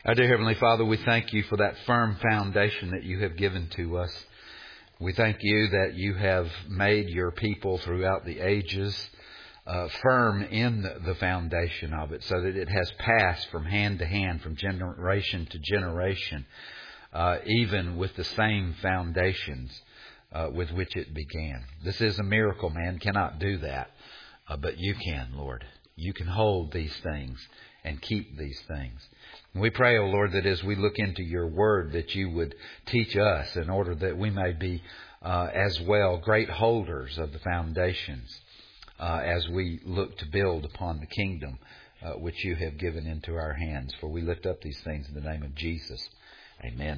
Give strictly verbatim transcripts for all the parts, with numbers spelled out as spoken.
Our dear Heavenly Father, we thank you for that firm foundation that you have given to us. We thank you that you have made your people throughout the ages uh, firm in the, the foundation of it, so that it has passed from hand to hand, from generation to generation, uh, even with the same foundations uh, with which it began. This is a miracle. Man cannot do that, uh, but you can, Lord. You can hold these things and keep these things. And we pray, O Lord, that as we look into your word, that you would teach us in order that we may be uh, as well great holders of the foundations uh, as we look to build upon the kingdom uh, which you have given into our hands. For we lift up these things in the name of Jesus. Amen.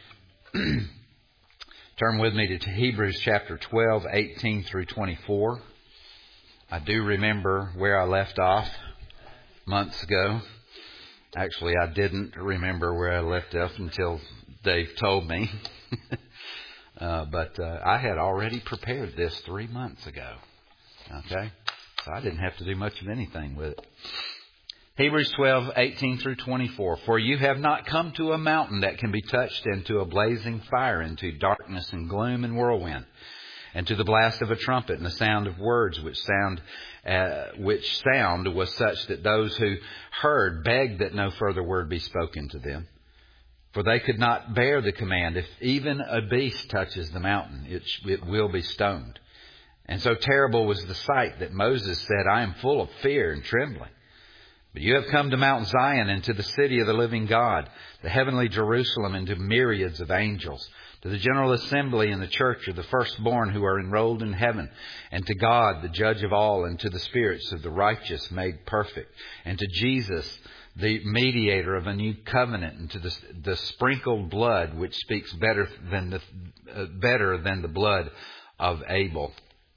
Turn with me to Hebrews chapter twelve, eighteen through twenty-four. I do remember where I left off months ago. Actually, I didn't remember where I left off until Dave told me. uh, but uh, I had already prepared this three months ago. Okay? So I didn't have to do much of anything with it. Hebrews twelve, eighteen through twenty-four. For you have not come to a mountain that can be touched, and to a blazing fire, and to darkness and gloom and whirlwind, and to the blast of a trumpet and the sound of words, which sound uh, which sound was such that those who heard begged that no further word be spoken to them. For they could not bear the command, if even a beast touches the mountain, it, it will be stoned. And so terrible was the sight that Moses said, I am full of fear and trembling. But you have come to Mount Zion and to the city of the living God, the heavenly Jerusalem, and to myriads of angels, to the general assembly in the church of the firstborn who are enrolled in heaven, and to God, the judge of all, and to the spirits of the righteous made perfect, and to Jesus, the mediator of a new covenant, and to the, the sprinkled blood which speaks better than the uh, better than the blood of Abel.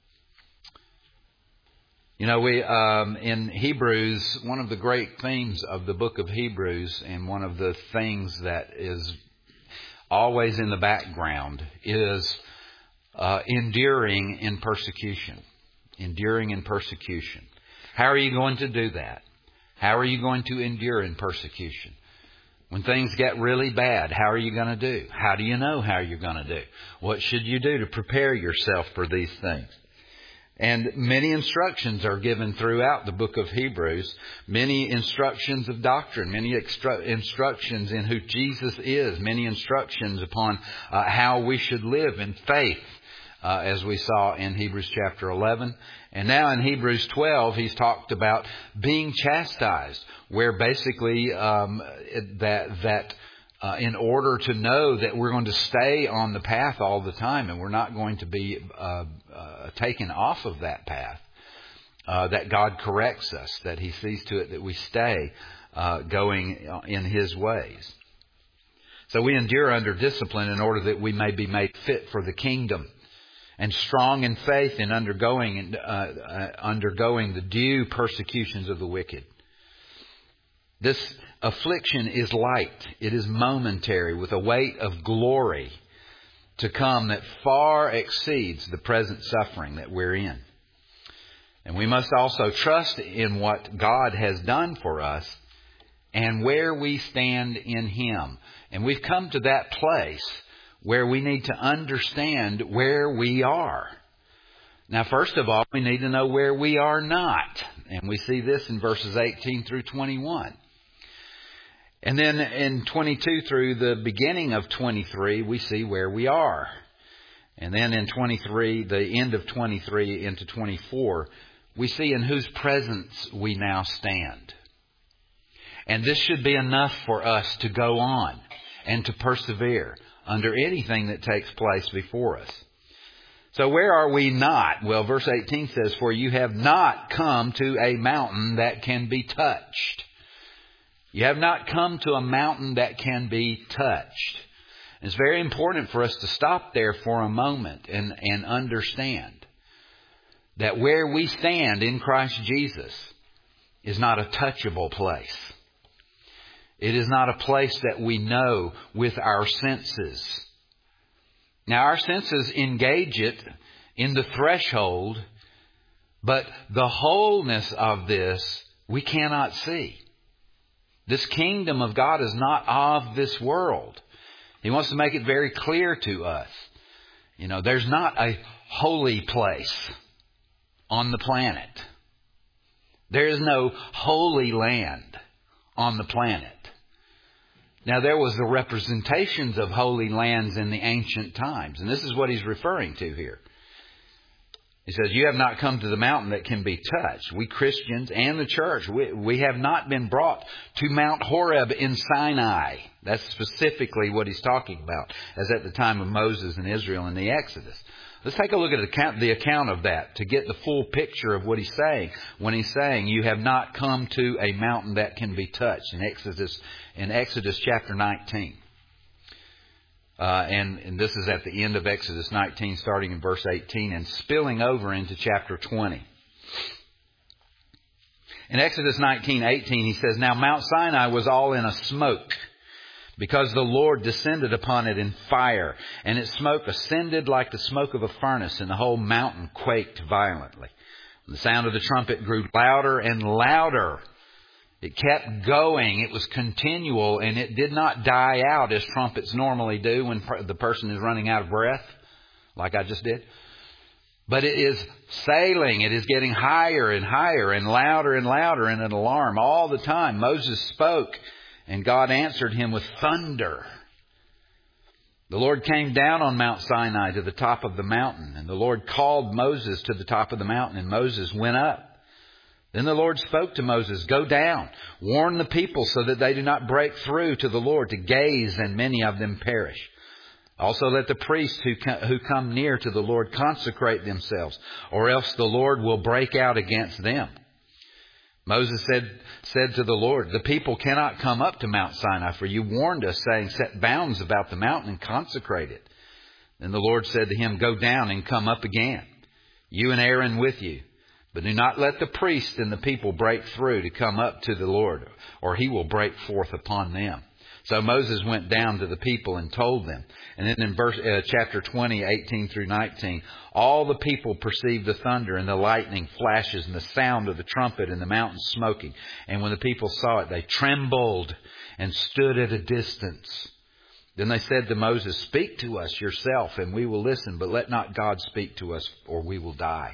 You know, we um, in Hebrews, one of the great themes of the book of Hebrews, and one of the things that is always in the background, is uh, enduring in persecution. Enduring in persecution. How are you going to do that? How are you going to endure in persecution? When things get really bad, how are you going to do? How do you know how you're going to do? What should you do to prepare yourself for these things? And many instructions are given throughout the book of Hebrews. Many instructions of doctrine. Many extru- instructions in who Jesus is. Many instructions upon uh, how we should live in faith, uh, as we saw in Hebrews chapter eleven. And now in Hebrews twelve, he's talked about being chastised, where basically um, that that uh, in order to know that we're going to stay on the path all the time, and we're not going to be uh, uh, taken off of that path, uh, that God corrects us, that he sees to it that we stay uh, going in his ways. So we endure under discipline in order that we may be made fit for the kingdom, and strong in faith in undergoing uh, uh, undergoing the due persecutions of the wicked. This affliction is light. It is momentary, with a weight of glory to come that far exceeds the present suffering that we're in. And we must also trust in what God has done for us and where we stand in him. And we've come to that place where we need to understand where we are. Now, first of all, we need to know where we are not. And we see this in verses eighteen through twenty-one. And then in twenty-two through the beginning of twenty-three, we see where we are. And then in twenty-three, the end of twenty-three into twenty-four, we see in whose presence we now stand. And this should be enough for us to go on and to persevere under anything that takes place before us. So where are we not? Well, verse eighteen says, for you have not come to a mountain that can be touched. You have not come to a mountain that can be touched. It's very important for us to stop there for a moment and, and understand that where we stand in Christ Jesus is not a touchable place. It is not a place that we know with our senses. Now, our senses engage it in the threshold, but the wholeness of this we cannot see. This kingdom of God is not of this world. He wants to make it very clear to us. You know, there's not a holy place on the planet. There is no holy land on the planet. Now, there was the representations of holy lands in the ancient times. And this is what he's referring to here. He says, you have not come to the mountain that can be touched. We Christians and the church, we, we have not been brought to Mount Horeb in Sinai. That's specifically what he's talking about, as at the time of Moses and Israel in the Exodus. Let's take a look at the account, the account of that to get the full picture of what he's saying when he's saying you have not come to a mountain that can be touched in Exodus, in Exodus chapter nineteen. Uh, and, and this is at the end of Exodus nineteen, starting in verse eighteen and spilling over into chapter twenty. In Exodus nineteen eighteen, he says, now Mount Sinai was all in a smoke, because the Lord descended upon it in fire, and its smoke ascended like the smoke of a furnace, and the whole mountain quaked violently. And the sound of the trumpet grew louder and louder. It kept going. It was continual, and it did not die out as trumpets normally do when the person is running out of breath, like I just did. But it is sailing. It is getting higher and higher and louder and louder in an alarm all the time. Moses spoke, and God answered him with thunder. The Lord came down on Mount Sinai to the top of the mountain, and the Lord called Moses to the top of the mountain, and Moses went up. Then the Lord spoke to Moses, go down, warn the people so that they do not break through to the Lord to gaze, and many of them perish. Also let the priests who who come near to the Lord consecrate themselves, or else the Lord will break out against them. Moses said, said to the Lord, the people cannot come up to Mount Sinai, for you warned us, saying, set bounds about the mountain and consecrate it. Then the Lord said to him, go down and come up again, you and Aaron with you. But do not let the priests and the people break through to come up to the Lord, or he will break forth upon them. So Moses went down to the people and told them. And then in verse uh, chapter twenty, eighteen through nineteen, all the people perceived the thunder and the lightning flashes and the sound of the trumpet and the mountain smoking. And when the people saw it, they trembled and stood at a distance. Then they said to Moses, speak to us yourself, and we will listen, but let not God speak to us, or we will die.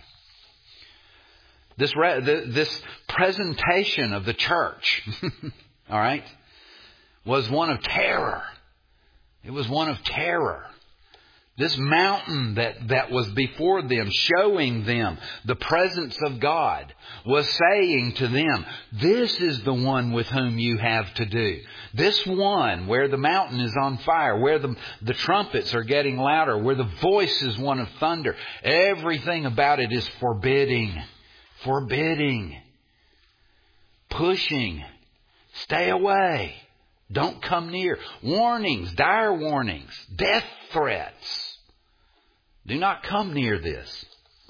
This re- this presentation of the church, all right, was one of terror. It was one of terror. This mountain that, that was before them, showing them the presence of God, was saying to them, this is the one with whom you have to do. This one where the mountain is on fire, where the, the trumpets are getting louder, where the voice is one of thunder. Everything about it is forbidding. Forbidding, pushing, stay away, don't come near, warnings, dire warnings, death threats. Do not come near this.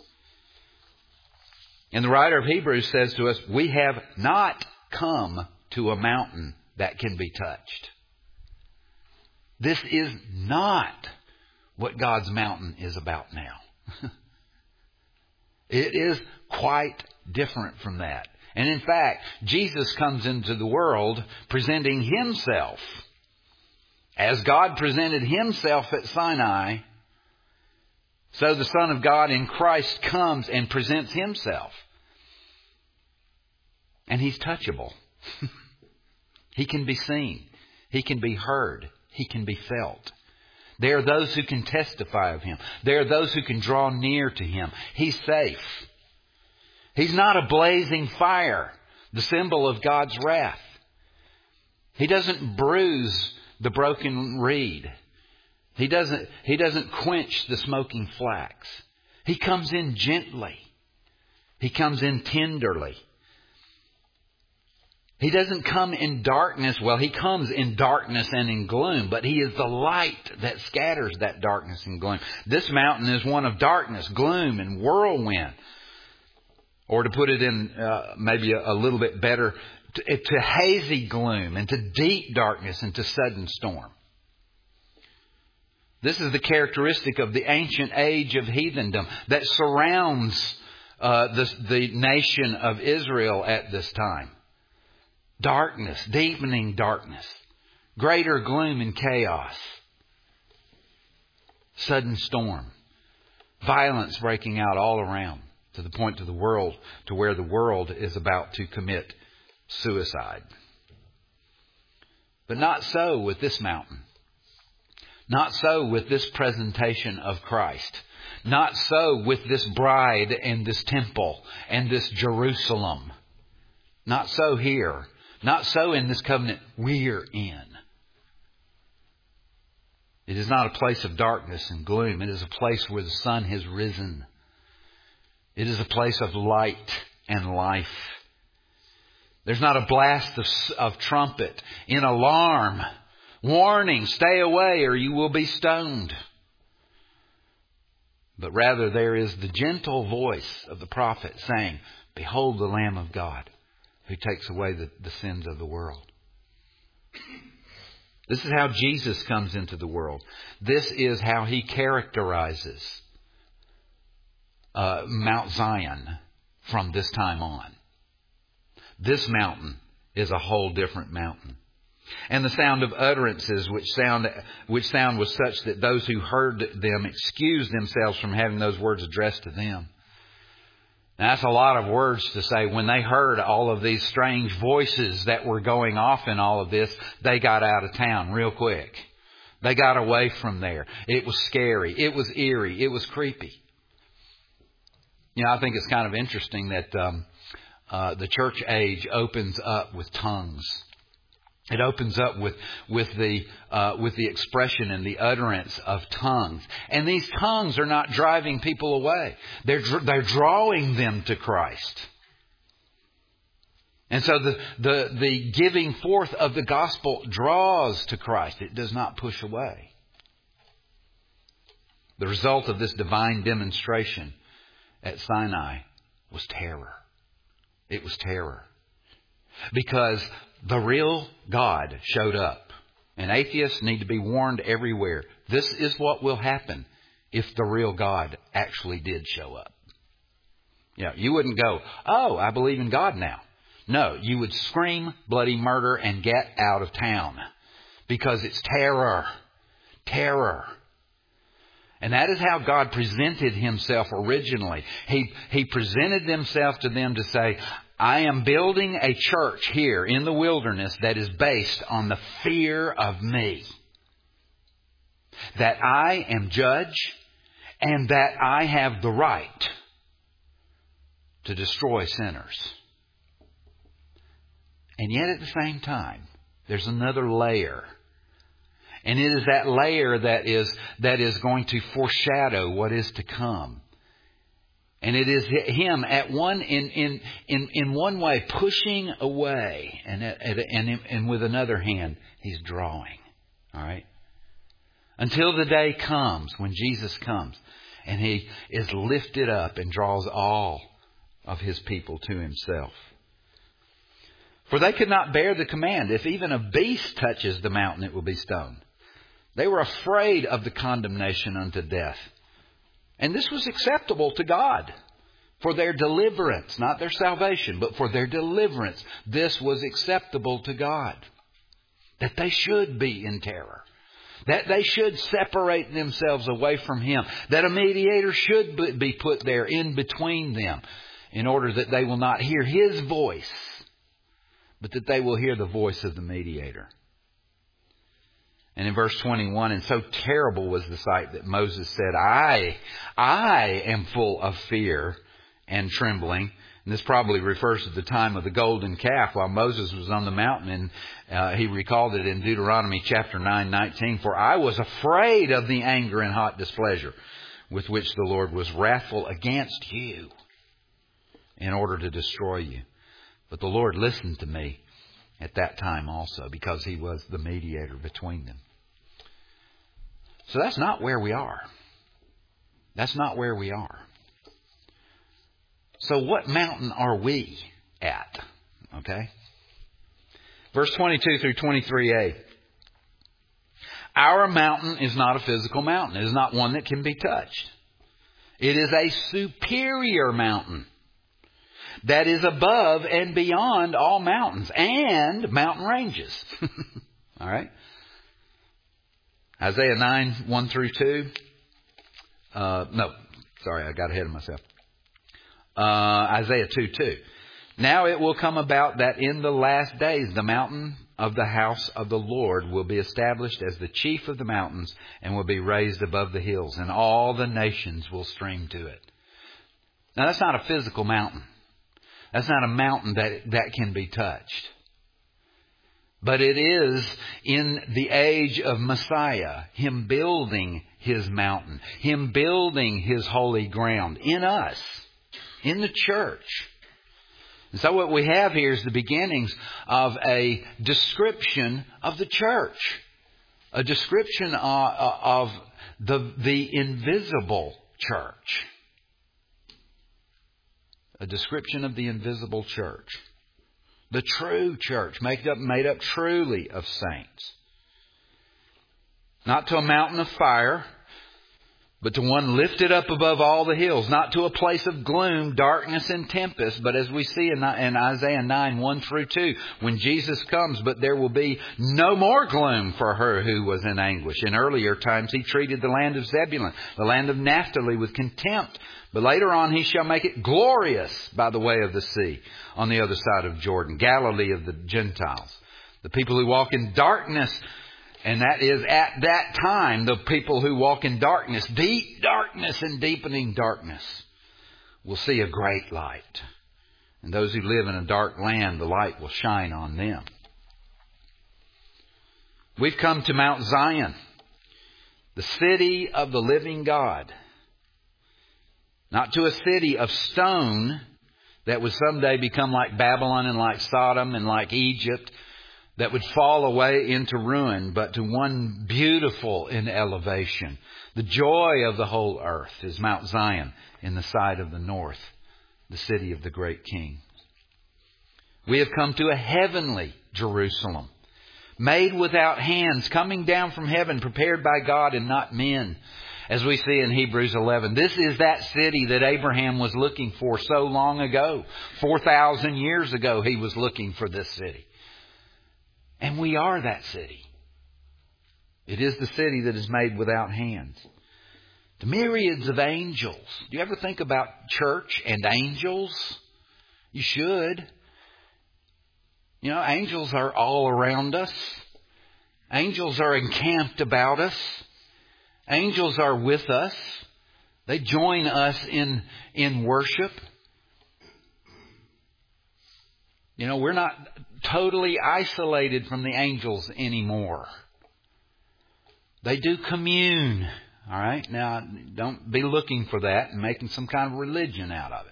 And the writer of Hebrews says to us, we have not come to a mountain that can be touched. This is not what God's mountain is about now. It is quite different from that. And in fact, Jesus comes into the world presenting himself. As God presented himself at Sinai, so the Son of God in Christ comes and presents himself. And he's touchable. He can be seen. He can be heard. He can be felt. There are those who can testify of him. There are those who can draw near to him. He's safe. He's not a blazing fire, the symbol of God's wrath. He doesn't bruise the broken reed. He doesn't, he doesn't quench the smoking flax. He comes in gently. He comes in tenderly. He doesn't come in darkness. Well, he comes in darkness and in gloom, but he is the light that scatters that darkness and gloom. This mountain is one of darkness, gloom, and whirlwind. Or to put it in uh, maybe a, a little bit better, to, to hazy gloom and to deep darkness and to sudden storm. This is the characteristic of the ancient age of heathendom that surrounds uh, the, the nation of Israel at this time. Darkness, deepening darkness. Greater gloom and chaos. Sudden storm. Violence breaking out all around to the point to the world, to where the world is about to commit suicide. But not so with this mountain. Not so with this presentation of Christ. Not so with this bride and this temple and this Jerusalem. Not so here. Not so in this covenant we're in. It is not a place of darkness and gloom. It is a place where the sun has risen. It is a place of light and life. There's not a blast of, of trumpet in alarm. Warning, stay away or you will be stoned. But rather there is the gentle voice of the prophet saying, behold the Lamb of God who takes away the, the sins of the world. This is how Jesus comes into the world. This is how He characterizes uh, Mount Zion from this time on. This mountain is a whole different mountain. And the sound of utterances which sound which sound was such that those who heard them excused themselves from having those words addressed to them. Now, that's a lot of words to say. When they heard all of these strange voices that were going off in all of this, they got out of town real quick. They got away from there. It was scary. It was eerie. It was creepy. You know, I think it's kind of interesting that um, uh, the church age opens up with tongues. It opens up with with the uh, with the expression and the utterance of tongues, and these tongues are not driving people away. They're they're drawing them to Christ, and so the the the giving forth of the gospel draws to Christ. It does not push away. The result of this divine demonstration at Sinai was terror. It was terror, because the real God showed up. And atheists need to be warned everywhere. This is what will happen if the real God actually did show up. Yeah, you wouldn't go, oh, I believe in God now. No, you would scream bloody murder and get out of town. Because it's terror. Terror. And that is how God presented Himself originally. He, he presented Himself to them to say, I am building a church here in the wilderness that is based on the fear of me. That I am judge and that I have the right to destroy sinners. And yet at the same time, there's another layer. And it is that layer that is, that is going to foreshadow what is to come. And it is Him at one in in in, in one way pushing away, and and and with another hand He's drawing. All right, until the day comes when Jesus comes, and He is lifted up and draws all of His people to Himself. For they could not bear the command: if even a beast touches the mountain, it will be stoned. They were afraid of the condemnation unto death. And this was acceptable to God for their deliverance, not their salvation, but for their deliverance. This was acceptable to God. That they should be in terror. That they should separate themselves away from Him. That a mediator should be put there in between them in order that they will not hear His voice, but that they will hear the voice of the mediator. And in verse twenty-one, and so terrible was the sight that Moses said, I, I am full of fear and trembling. And this probably refers to the time of the golden calf while Moses was on the mountain. And uh, he recalled it in Deuteronomy chapter nine, nineteen. For I was afraid of the anger and hot displeasure with which the Lord was wrathful against you in order to destroy you. But the Lord listened to me at that time also, because He was the mediator between them. So that's not where we are. That's not where we are. So what mountain are we at? Okay. Verse twenty-two through twenty-three a. Our mountain is not a physical mountain. It is not one that can be touched. It is a superior mountain. that is above and beyond all mountains and mountain ranges. All right. Isaiah nine, one through two. Uh, no, sorry, I got ahead of myself. Uh, Isaiah two, two. Now it will come about that in the last days the mountain of the house of the Lord will be established as the chief of the mountains and will be raised above the hills, and all the nations will stream to it. Now that's not a physical mountain. That's not a mountain that, that can be touched. But it is in the age of Messiah, Him building His mountain, Him building His holy ground in us, in the church. And so what we have here is the beginnings of a description of the church. A description of, of the, the invisible church. A description of the invisible church. The true church, made up, made up truly of saints. Not to a mountain of fire, but to one lifted up above all the hills. Not to a place of gloom, darkness, and tempest, but as we see in, in Isaiah nine, one through two, when Jesus comes, but there will be no more gloom for her who was in anguish. In earlier times He treated the land of Zebulun, the land of Naphtali, with contempt. But later on He shall make it glorious by the way of the sea, on the other side of Jordan, Galilee of the Gentiles. The people who walk in darkness, and that is at that time, the people who walk in darkness, deep darkness and deepening darkness, will see a great light. And those who live in a dark land, the light will shine on them. We've come to Mount Zion, the city of the living God. Not to a city of stone that would someday become like Babylon and like Sodom and like Egypt, that would fall away into ruin, but to one beautiful in elevation. The joy of the whole earth is Mount Zion in the side of the north, the city of the great King. We have come to a heavenly Jerusalem, made without hands, coming down from heaven, prepared by God and not men. As we see in Hebrews eleven, this is that city that Abraham was looking for so long ago. four thousand years ago he was looking for this city. And we are that city. It is the city that is made without hands. The myriads of angels. Do you ever think about church and angels? You should. You know, angels are all around us. Angels are encamped about us. Angels are with us. They join us in, in worship. You know, we're not totally isolated from the angels anymore. They do commune. All right? Now, don't be looking for that and making some kind of religion out of it.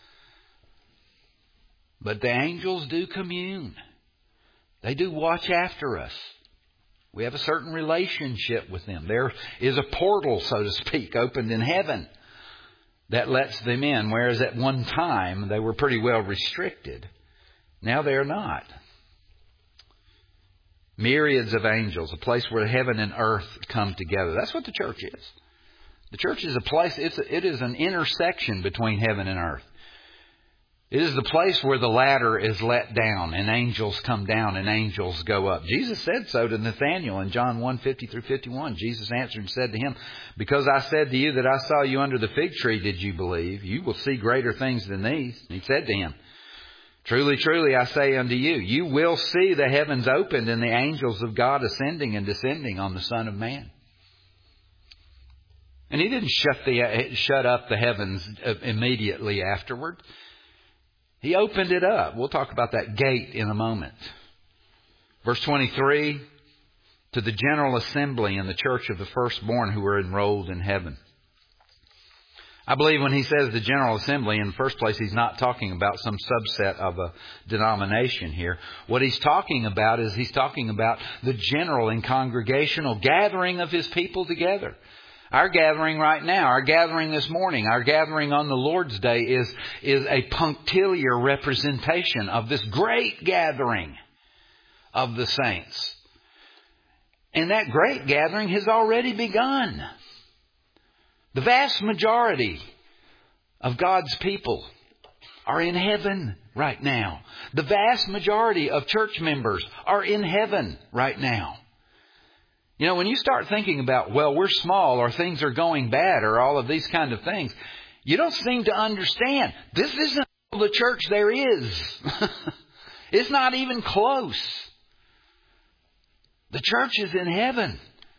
But the angels do commune. They do watch after us. We have a certain relationship with them. There is a portal, so to speak, opened in heaven that lets them in. Whereas at one time they were pretty well restricted. Now they are not. Myriads of angels, a place where heaven and earth come together. That's what the church is. The church is a place, it's a, it is an intersection between heaven and earth. It is the place where the ladder is let down and angels come down and angels go up. Jesus said so to Nathanael in John one, fifty through fifty-one. Jesus answered and said to him, "Because I said to you that I saw you under the fig tree, did you believe? You will see greater things than these." And he said to him, "Truly, truly, I say unto you, you will see the heavens opened and the angels of God ascending and descending on the Son of Man." And he didn't shut the shut up the heavens immediately afterward. He opened it up. We'll talk about that gate in a moment. Verse twenty-three, to the general assembly in the church of the firstborn who are enrolled in heaven. I believe when he says the general assembly, in the first place, he's not talking about some subset of a denomination here. What he's talking about is he's talking about the general and congregational gathering of his people together. Our gathering right now, our gathering this morning, our gathering on the Lord's Day is, is a punctiliar representation of this great gathering of the saints. And that great gathering has already begun. The vast majority of God's people are in heaven right now. The vast majority of church members are in heaven right now. You know, when you start thinking about, well, we're small or things are going bad or all of these kind of things, you don't seem to understand. This isn't all the church there is. It's not even close. The church is in heaven.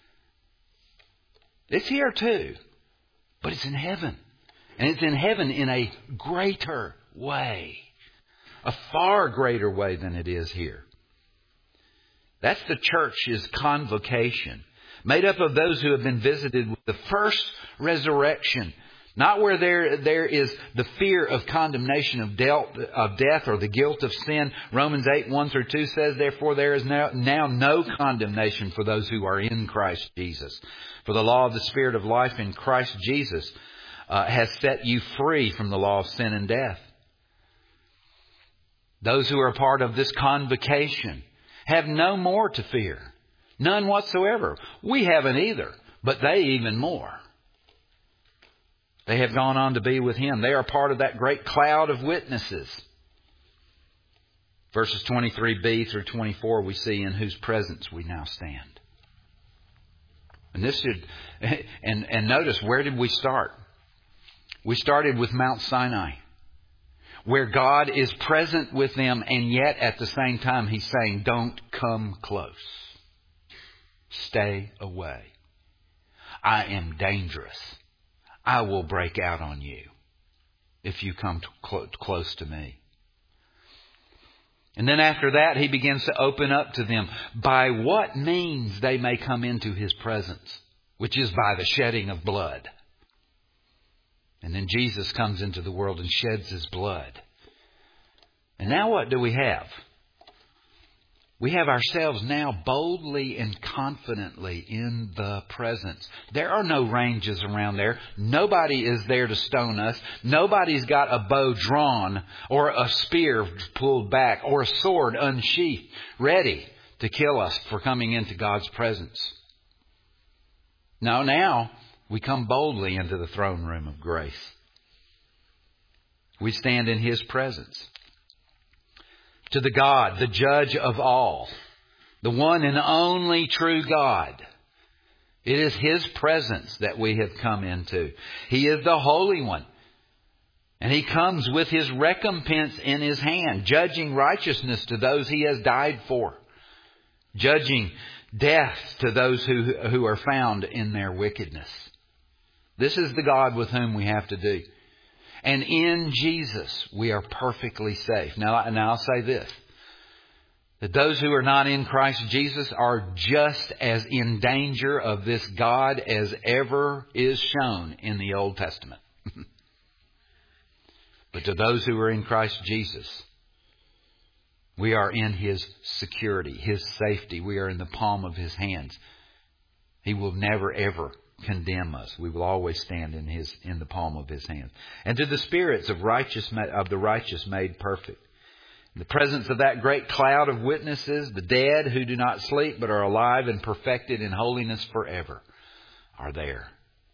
It's here too, but it's in heaven. And it's in heaven in a greater way. A far greater way than it is here. That's the church's convocation. Made up of those who have been visited with the first resurrection. Not where there, there is the fear of condemnation of, dealt, of death or the guilt of sin. Romans eight, one through two says, therefore there is now, now no condemnation for those who are in Christ Jesus. For the law of the Spirit of life in Christ Jesus uh, has set you free from the law of sin and death. Those who are part of this convocation have no more to fear. None whatsoever. We haven't either, but they even more. They have gone on to be with Him. They are part of that great cloud of witnesses. Verses twenty-three b through twenty-four we see in whose presence we now stand. And this should, and, and notice, where did we start? We started with Mount Sinai, where God is present with them, and yet at the same time He's saying, don't come close. Stay away. I am dangerous. I will break out on you if you come to cl- close to me. And then after that, He begins to open up to them by what means they may come into His presence, which is by the shedding of blood. And then Jesus comes into the world and sheds His blood. And now what do we have? We have ourselves now boldly and confidently in the presence. There are no ranges around there. Nobody is there to stone us. Nobody's got a bow drawn or a spear pulled back or a sword unsheathed, ready to kill us for coming into God's presence. No, now we come boldly into the throne room of grace. We stand in His presence. To the God, the judge of all, the one and only true God. It is His presence that we have come into. He is the Holy One. And He comes with His recompense in His hand, judging righteousness to those He has died for, judging death to those who, who are found in their wickedness. This is the God with whom we have to do. And in Jesus, we are perfectly safe. Now, now I'll say this. That those who are not in Christ Jesus are just as in danger of this God as ever is shown in the Old Testament. But to those who are in Christ Jesus, we are in His security, His safety. We are in the palm of His hands. He will never, ever condemn us. We will always stand in His in the palm of His hand. And to the spirits of righteous of the righteous made perfect. In the presence of that great cloud of witnesses, the dead who do not sleep but are alive and perfected in holiness forever are there.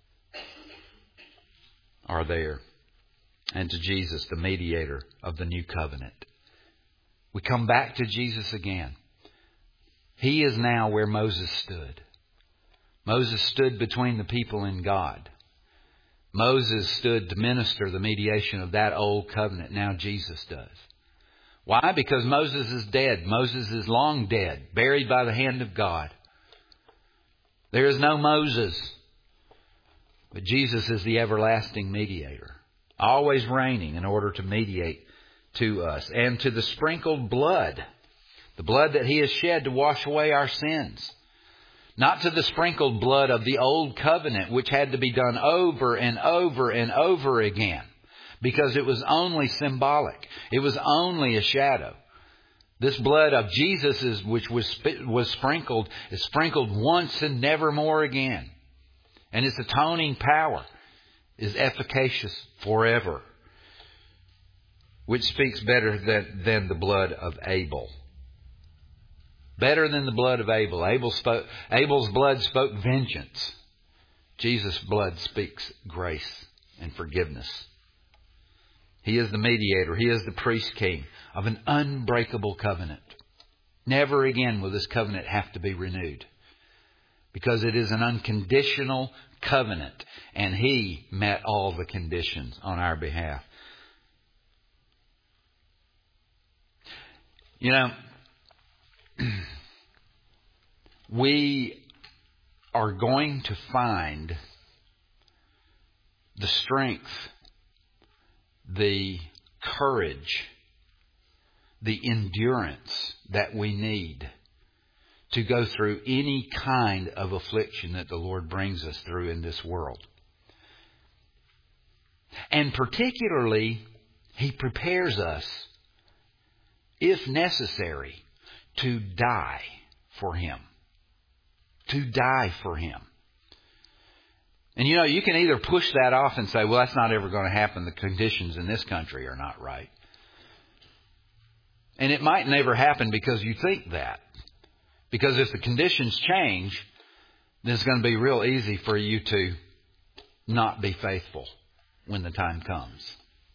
Are there. And to Jesus, the mediator of the new covenant. We come back to Jesus again. He is now where Moses stood. Moses stood between the people and God. Moses stood to minister the mediation of that old covenant. Now Jesus does. Why? Because Moses is dead. Moses is long dead, buried by the hand of God. There is no Moses. But Jesus is the everlasting mediator, always reigning in order to mediate to us. And to the sprinkled blood, the blood that He has shed to wash away our sins. Not to the sprinkled blood of the old covenant, which had to be done over and over and over again, because it was only symbolic. It was only a shadow. This blood of Jesus, which was was sprinkled, is sprinkled once and never more again. And its atoning power is efficacious forever, which speaks better than, than the blood of Abel. Better than the blood of Abel. Abel spoke, Abel's blood spoke vengeance. Jesus' blood speaks grace and forgiveness. He is the mediator. He is the priest king of an unbreakable covenant. Never again will this covenant have to be renewed, because it is an unconditional covenant, and He met all the conditions on our behalf. You know, we are going to find the strength, the courage, the endurance that we need to go through any kind of affliction that the Lord brings us through in this world. And particularly, He prepares us, if necessary, to die for Him. To die for Him. And you know, you can either push that off and say, well, that's not ever going to happen. The conditions in this country are not right. And it might never happen because you think that. Because if the conditions change, then it's going to be real easy for you to not be faithful when the time comes.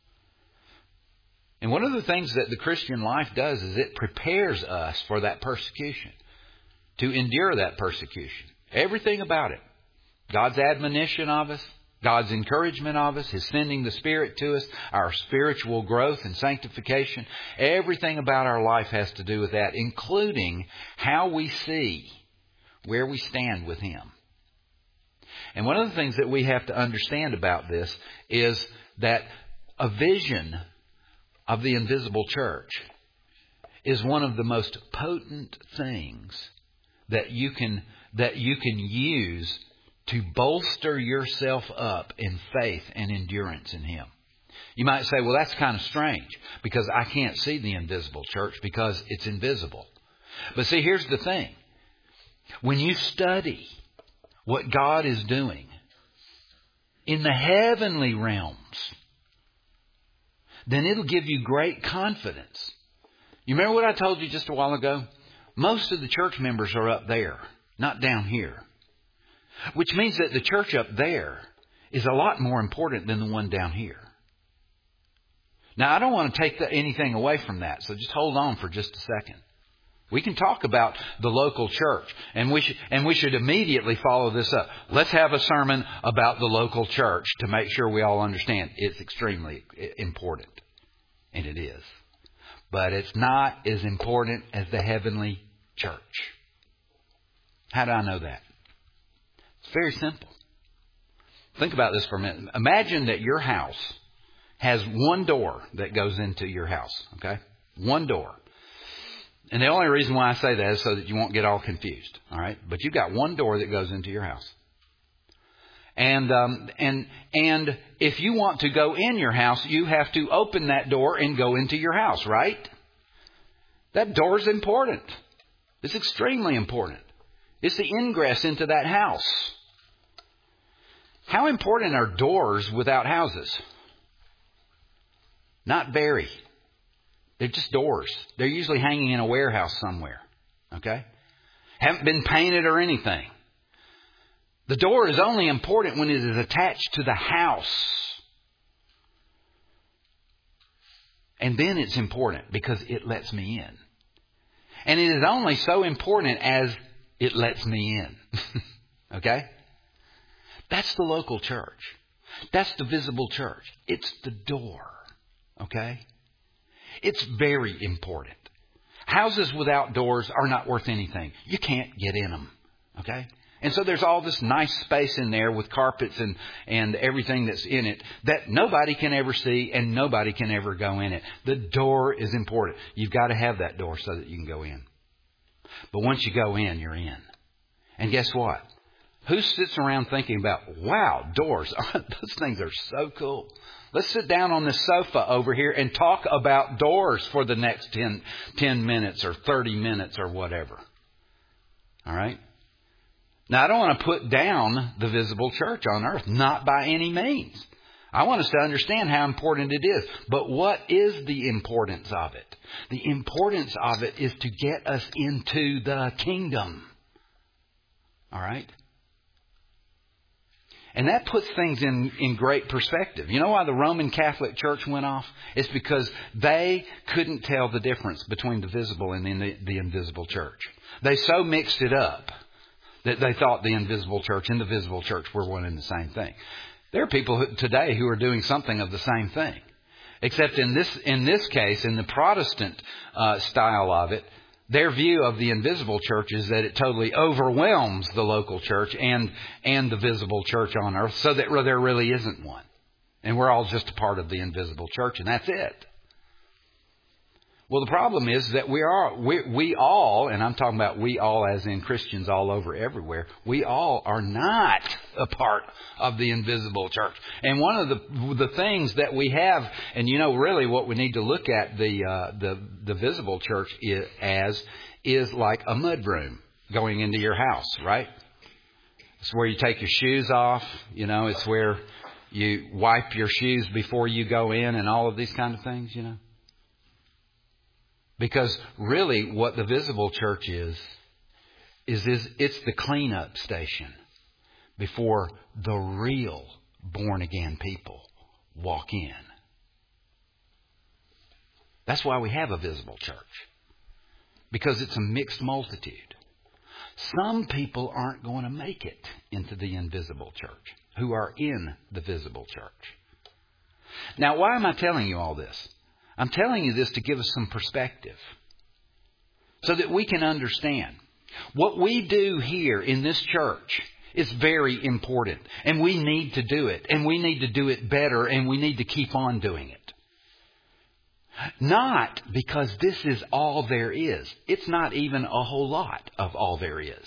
And one of the things that the Christian life does is it prepares us for that persecution, to endure that persecution. Everything about it. God's admonition of us, God's encouragement of us, His sending the Spirit to us, our spiritual growth and sanctification. Everything about our life has to do with that, including how we see where we stand with Him. And one of the things that we have to understand about this is that a vision of the invisible church is one of the most potent things that you can that you can use to bolster yourself up in faith and endurance in Him. You might say, well, that's kind of strange because I can't see the invisible church because it's invisible. But see, here's the thing. When you study what God is doing in the heavenly realms, then it'll give you great confidence. You remember what I told you just a while ago? Most of the church members are up there, not down here. Which means that the church up there is a lot more important than the one down here. Now, I don't want to take the, anything away from that, so just hold on for just a second. We can talk about the local church, and we should, and we should immediately follow this up. Let's have a sermon about the local church to make sure we all understand it's extremely important. And it is. But it's not as important as the heavenly church. How do I know that? It's very simple. Think about this for a minute. Imagine that your house has one door that goes into your house. Okay? One door. And the only reason why I say that is so that you won't get all confused. All right? But you've got one door that goes into your house. And um, and and if you want to go in your house, you have to open that door and go into your house, right? That door is important. It's extremely important. It's the ingress into that house. How important are doors without houses? Not very. They're just doors. They're usually hanging in a warehouse somewhere. Okay? Haven't been painted or anything. The door is only important when it is attached to the house. And then it's important because it lets me in. And it is only so important as it lets me in. Okay? That's the local church. That's the visible church. It's the door. Okay? It's very important. Houses without doors are not worth anything. You can't get in them. Okay? And so there's all this nice space in there with carpets and, and everything that's in it that nobody can ever see and nobody can ever go in it. The door is important. You've got to have that door so that you can go in. But once you go in, you're in. And guess what? Who sits around thinking about, wow, doors, those things are so cool. Let's sit down on this sofa over here and talk about doors for the next ten, ten minutes or thirty minutes or whatever. All right? Now, I don't want to put down the visible church on earth. Not by any means. I want us to understand how important it is. But what is the importance of it? The importance of it is to get us into the kingdom. All right? And that puts things in, in great perspective. You know why the Roman Catholic Church went off? It's because they couldn't tell the difference between the visible and the, the invisible church. They so mixed it up that they thought the invisible church and the visible church were one and the same thing. There are people who, today who are doing something of the same thing. Except in this in this case, in the Protestant uh, style of it, their view of the invisible church is that it totally overwhelms the local church and and the visible church on earth, so that there really isn't one. And we're all just a part of the invisible church, and that's it. Well, the problem is that we are we, we all, and I'm talking about we all as in Christians all over everywhere, we all are not a part of the invisible church. And one of the the things that we have, and you know, really what we need to look at the uh, the the visible church is, as is like a mudroom going into your house, right? It's where you take your shoes off. You know, it's where you wipe your shoes before you go in, and all of these kind of things. You know. Because really what the visible church is, is, is it's the cleanup station before the real born again people walk in. That's why we have a visible church. Because it's a mixed multitude. Some people aren't going to make it into the invisible church who are in the visible church. Now, why am I telling you all this? I'm telling you this to give us some perspective so that we can understand. What we do here in this church is very important, and we need to do it, and we need to do it better, and we need to keep on doing it. Not because this is all there is. It's not even a whole lot of all there is.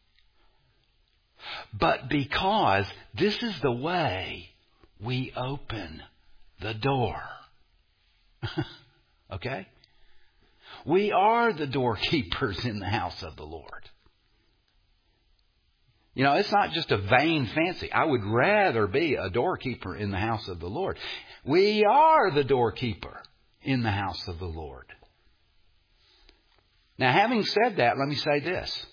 But because this is the way we open the door. Okay? We are the doorkeepers in the house of the Lord. You know, it's not just a vain fancy. I would rather be a doorkeeper in the house of the Lord. We are the doorkeeper in the house of the Lord. Now, having said that, let me say this.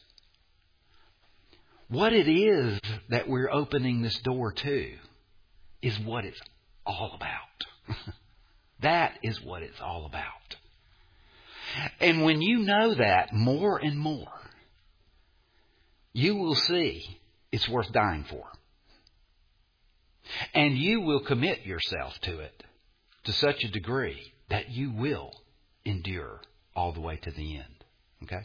What it is that we're opening this door to is what it's all about. That is what it's all about. And when you know that more and more, you will see it's worth dying for. And you will commit yourself to it to such a degree that you will endure all the way to the end. Okay?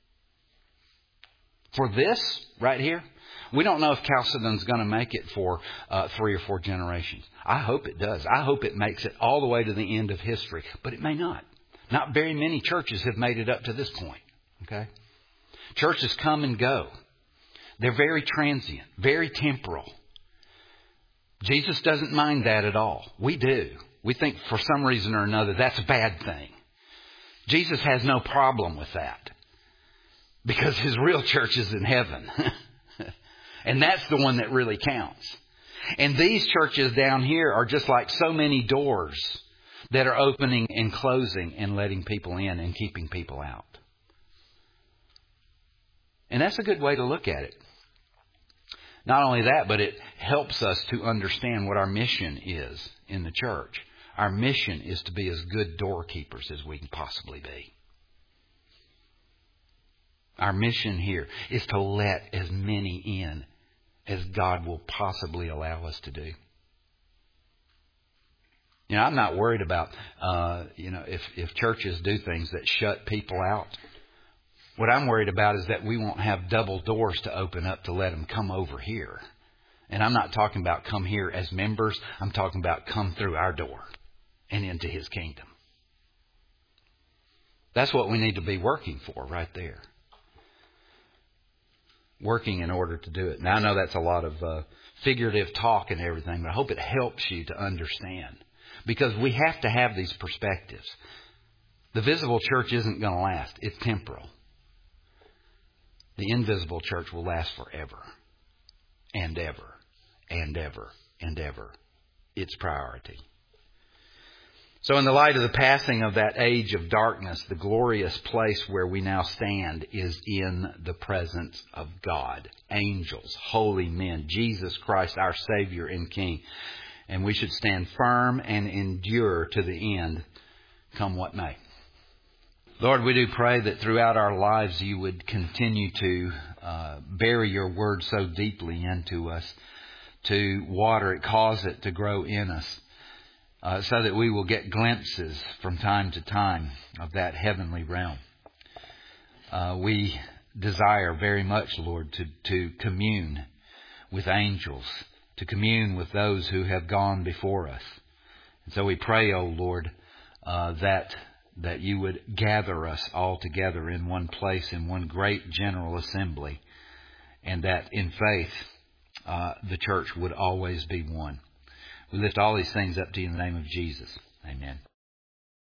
For this right here, we don't know if Chalcedon's going to make it for uh, three or four generations. I hope it does. I hope it makes it all the way to the end of history. But it may not. Not very many churches have made it up to this point. Okay? Churches come and go. They're very transient, very temporal. Jesus doesn't mind that at all. We do. We think for some reason or another that's a bad thing. Jesus has no problem with that. Because his real church is in heaven. And that's the one that really counts. And these churches down here are just like so many doors that are opening and closing and letting people in and keeping people out. And that's a good way to look at it. Not only that, but it helps us to understand what our mission is in the church. Our mission is to be as good doorkeepers as we can possibly be. Our mission here is to let as many in as God will possibly allow us to do. You know, I'm not worried about, uh, you know, if, if churches do things that shut people out. What I'm worried about is that we won't have double doors to open up to let them come over here. And I'm not talking about come here as members. I'm talking about come through our door and into his kingdom. That's what we need to be working for right there. Working in order to do it. Now, I know that's a lot of uh, figurative talk and everything, but I hope it helps you to understand. Because we have to have these perspectives. The visible church isn't going to last. It's temporal. The invisible church will last forever. And ever. And ever. And ever. It's priority. So in the light of the passing of that age of darkness, the glorious place where we now stand is in the presence of God, angels, holy men, Jesus Christ, our Savior and King. And we should stand firm and endure to the end, come what may. Lord, we do pray that throughout our lives you would continue to uh, bury your word so deeply into us, to water it, cause it to grow in us. Uh, so that we will get glimpses from time to time of that heavenly realm. Uh, we desire very much, Lord, to, to commune with angels, to commune with those who have gone before us. And so we pray, O Lord, uh, that that you would gather us all together in one place, in one great general assembly, and that in faith uh, the church would always be one. We lift all these things up to you in the name of Jesus. Amen.